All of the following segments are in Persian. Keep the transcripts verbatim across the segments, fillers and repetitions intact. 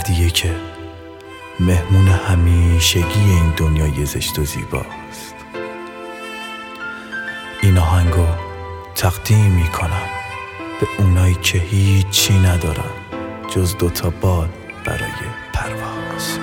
دردیه که مهمون همیشگی این دنیای زشت و زیباست. این آهنگو تقدیم میکنم به اونایی که هیچی ندارن جز دوتا بال برای پرواز.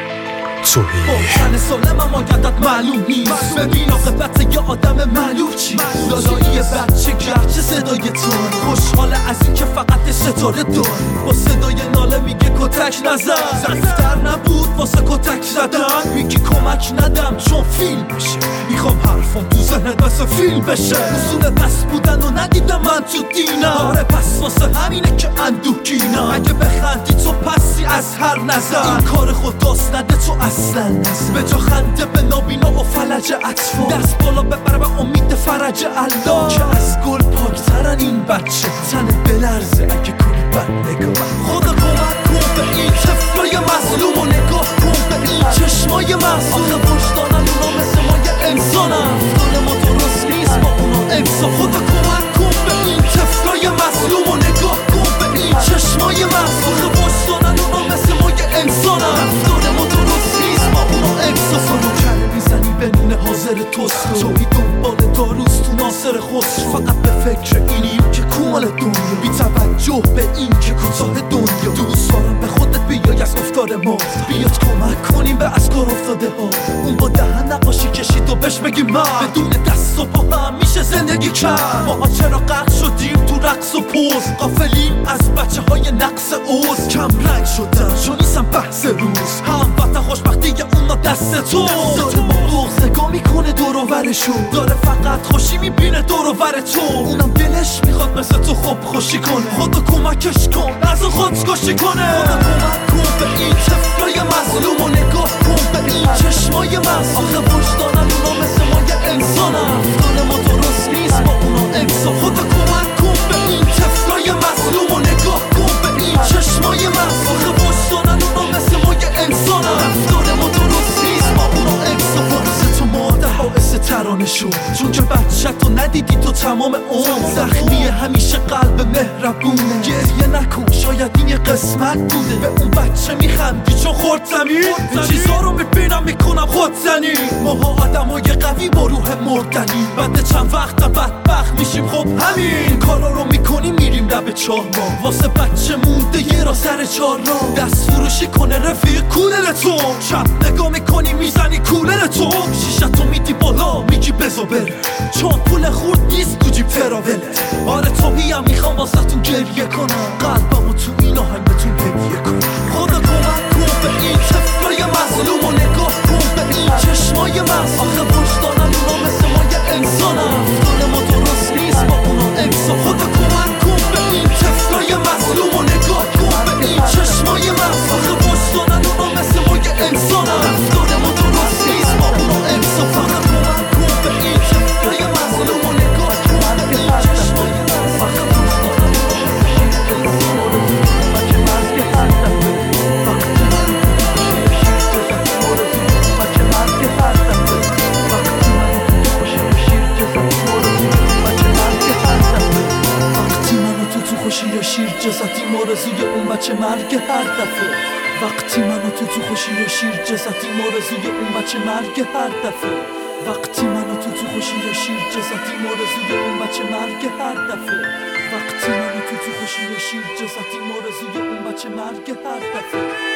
توی با سالم اما یادت معلوم نیست، ببین آقابت یه آدم معلوم چی لالایی بچه گرچه صدای تو خوشحال از این که فقط ستاره دار با صدای ناله میگه کتک نزن، ضعیفتر نبود واسه کتک زدن، میگی کمک ندم چون فیلم بشه، میخوام حرفم تو ذهنت مثل فیلم بشه، اصول بس بودن و ندیدم من تو دینم، آره پس واسه همینه که اندوهگینم، اگه بخندی تو پسی از هر نظر، این کار خداست نده تو اصلا نظر، به جا خنده به نابینا و فلج اطفال، دست بالا ببره به امید فرج الله، که از گل پاکترن این بچه، تن بلرزه اگه کنی بد نگاه، خدا کمک کن به این طفلای مظلوم و نگاه کن به این چشمای محصول، آخه وجدانن اونا مثل ما یه انسانن، رفتار ما درست نیست با اونا انسان، خدا کمک کن به این طفلای مظلوم و نگاه کن به این چشمای محصول، آخه وجدانن اونا مثل ما یه انسانن، رفتار ما درست نیست با اونا احساس رو کله میزنی به نونه حاضر توست، توی دنبال داروست تو ناصر خسرو، فقط به فکر اینیم که کومال دنیا، بی توجه به این که کوتاه دنیا، دوست دارم به خودت بیای از گفتار ما، بیاد کمک کنیم به از کار افتاده ها، اون با دهن نقاشی کشید و بهش بگیم من بدون دست و پا هم میشه زندگی کرد، ماها چرا غرق شدیم تو رقص و پوز، غافلیم از بچه های نقص اوز، کم رنگ شدن چون نیستم بحث روز، هموطن خوشبختی اونا دست تو، داره ما بغض نگاه میکنه دور و برشو، داره فقط خوشی میبینه دور و بر تو، اونم دلش میخواد مثل تو خوب خوشی کنه، خدا کمکش کن از اون خودکشی کنه، خدا کمک کن به این طفلای مظلوم و نگاه کن به این چشمای محصول، آخه وجدانن اونا مثل ما یه انسانن، رفتار ما درست نیست با اونا انسان، خدا کمک کن به این طفلای مظلوم و نگاه کن به این چشمای محصول، آخه وجدانن اونا مثل ما یه انسانن، رفتار ما درست نیست با اونا انسان، باعث تو مادر باعث ترانه شد، چون که بچه تو ندیدی تو تمام اون زخمی همیشه قلب مهربونه، گریه نکن شاید این یه قسمت بوده، به اون بچه میخندی چون خورد زمین، این چیزا رو میبینم میکنم خود زنی، ماها آدم های قوی با روح مردنی، بعد چند وقت بدبخت میشیم خب همین کارا رو میکنیم میریم لب چهار راه، واسه بچه مونده یه را سر چهار راه، دست فروشی کنه رفیق کولر تو، شب نگاه میکنی میزنی کولر تو، شیشتو میدی بالا میگی بزا بره، چون پول خورد نیست تو جیب تراوله، آره تو میم میخوام واسه تون گریه کنم، قلبمو تو این آهنگتون هدیه کنم، خدا کمک کن به این طفلای مظلوم و نگاه کن به این چشمای محصول، آخه وجدانن اونا مثل ما یه انسانن، رفتار ما درست نیست با اونا انسان، خدا کمک کن به این طفلای مظلوم و نگاه کن به این چشمای محصول، آخه وجدانن اونا مثل ما یه انسانن، رفتار ما درست نیست با اونا انسان، خدا کمک کن به این طفلای مظلوم و نگاه کن به این چشمای محصول، آخه وجدانن خوشی و شیر جزتی مارزوی اون بچه مرگ هر دفعه، وقتی منو تو تو خوشی و شیر جزتی مارزوی اون بچه مرگ هر دفعه، وقتی منو تو تو خوشی و شیر جزتی مارزوی اون بچه مرگ هر دفعه، وقتی منو تو تو خوشی و شیر جزتی مارزوی اون بچه مرگ هر دفعه.